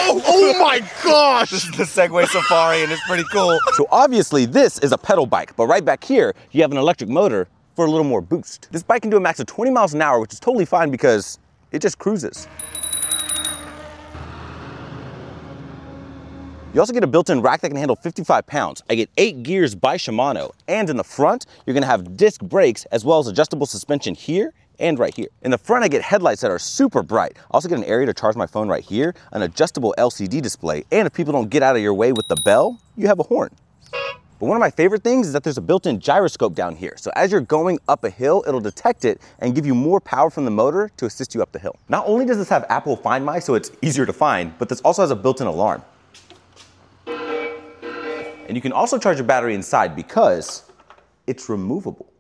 Oh my gosh! This is the Segway Safari and it's pretty cool. So obviously this is a pedal bike, but right back here, you have an electric motor for a little more boost. This bike can do a max of 20 miles an hour, which is totally fine because it just cruises. You also get a built-in rack that can handle 55 pounds. I get 8 gears by Shimano, and in the front, you're gonna have disc brakes as well as adjustable suspension here and right here. In the front, I get headlights that are super bright. I also get an area to charge my phone right here, an adjustable LCD display, and if people don't get out of your way with the bell, you have a horn. But one of my favorite things is that there's a built-in gyroscope down here. So as you're going up a hill, it'll detect it and give you more power from the motor to assist you up the hill. Not only does this have Apple Find My, so it's easier to find, but this also has a built-in alarm. And you can also charge your battery inside because it's removable.